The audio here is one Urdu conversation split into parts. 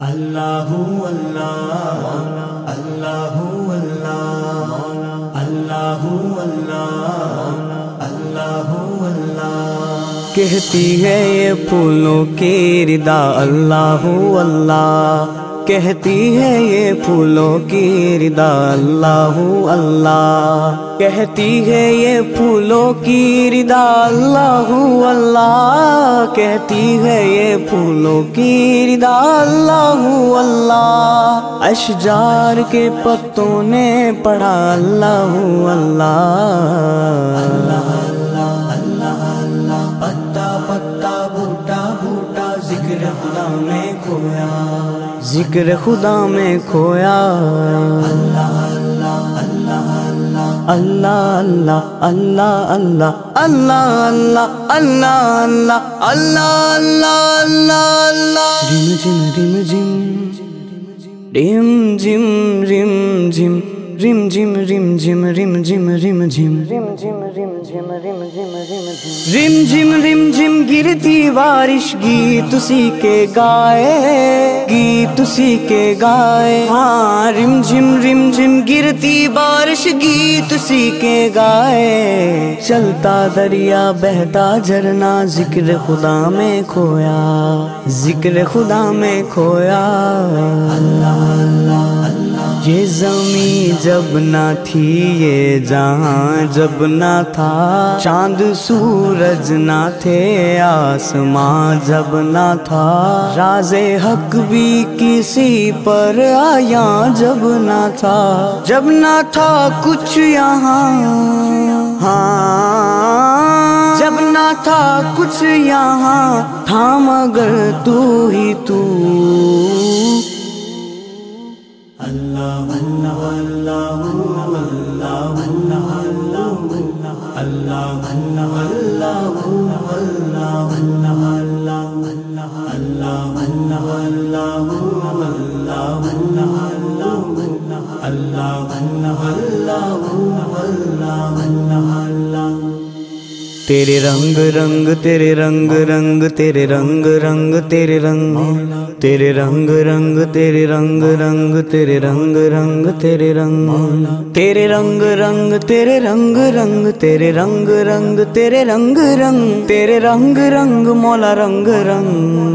اللہ اللہ اللہ اللہ اللہ اللہ اللہ کہتی ہے یہ پھولوں کی ردا اللہ اللہ، کہتی ہے یہ پھولوں کی ردا اللہ اللہ، کہتی ہے یہ پھولوں کی ردا اللہ اللہ، کہتی ہے یہ پھولوں کی ردا اللہ اللہ، اشجار کے پتوں نے پڑھا اللہ اللہ اللہ، پتا پتا بوٹا بوٹا ذکر خدا میں کھویا، ذکر خدا میں کھویا، اللہ اللہ اللہ اللہ اللہ اللہ اللہ اللہ اللہ اللہ اللہ اللہ اللہ رم جم رم جم رم جم رم جم رم جم رم جم رم جم رم جم رم جم رم جم رم جم گرتی بارش گیت اسی کے گائے، گیت اسی کے گائے، ہاں رم جم گرتی بارش گیت اسی کے گائے، چلتا دریا بہتا جھرنا ذکر خدا میں کھویا، ذکر خدا میں کھویا، اللہ اللہ اللہ، یہ زمین جب نہ تھی یہ جہاں جب نہ تھا، چاند سورج نہ تھے آسماں جب نہ تھا، راز حق بھی کسی پر آیا جب نہ تھا، جب نہ تھا کچھ یہاں، ہاں جب نہ تھا کچھ یہاں تھا مگر تو ہی تو، اللہ اللہ اللہ اللہ اللہ تیرے رنگ رنگ تیرے رنگ رنگ تیرے رنگ رنگ تیرے رنگ، تیرے رنگ رنگ تیرے رنگ رنگ تیرے رنگ رنگ تیرے رنگ، تیرے رنگ رنگ تیرے رنگ رنگ تیرے رنگ رنگ تیرے رنگ رنگ تیرے رنگ رنگ مولا رنگ رنگ،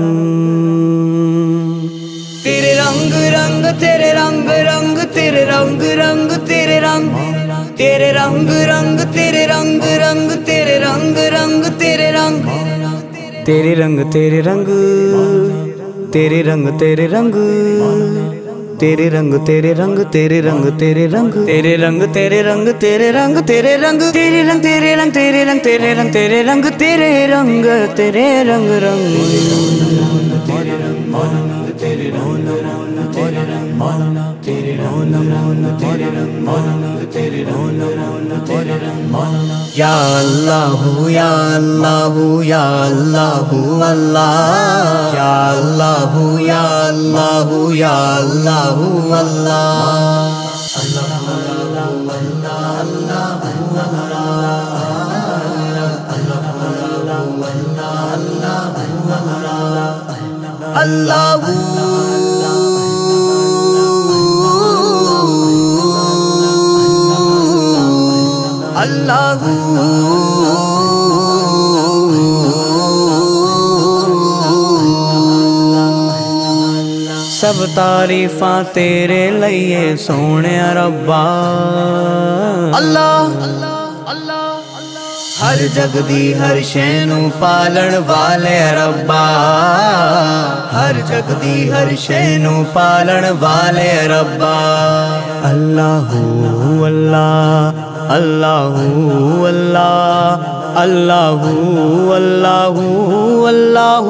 تیرے رنگ رنگ تیرے رنگ رنگ تیرے رنگ رنگ تیرے رنگ، تیرے رنگ رنگ تیرے رنگ رنگ تیرے رنگ رنگ تیرے رنگ، تیرے رنگ تیرے رنگ تیرے رنگ تیرے رنگ، تیرے رنگ تیرے رنگ تیرے رنگ تیرے رنگ، تیرے رنگ تیرے رنگ تیرے رنگ تیرے رنگ، تیرے رنگ تیرے رنگ تیرے رنگ تیرے رنگ تیرے رنگ تیرے رنگ تیرے رنگ یا اللہ یا اللہ یا اللہ اللہ، یا اللہ یا اللہ یا اللہ اللہ اللہ سب تعریفاں تیرے لئے سونے ربا، اللہ ہر جگ دی ہر شے نو پالن والے ربا، ہر جگ دی ہر شے نو پالن والے ربا، اللہ اللہ اللہ اللہ اللہ اللہ اللہ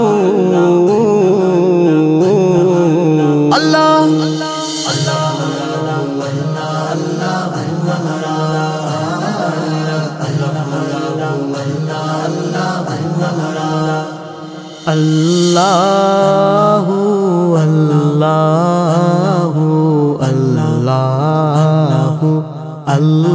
اللہ اللہ اللہ اللہ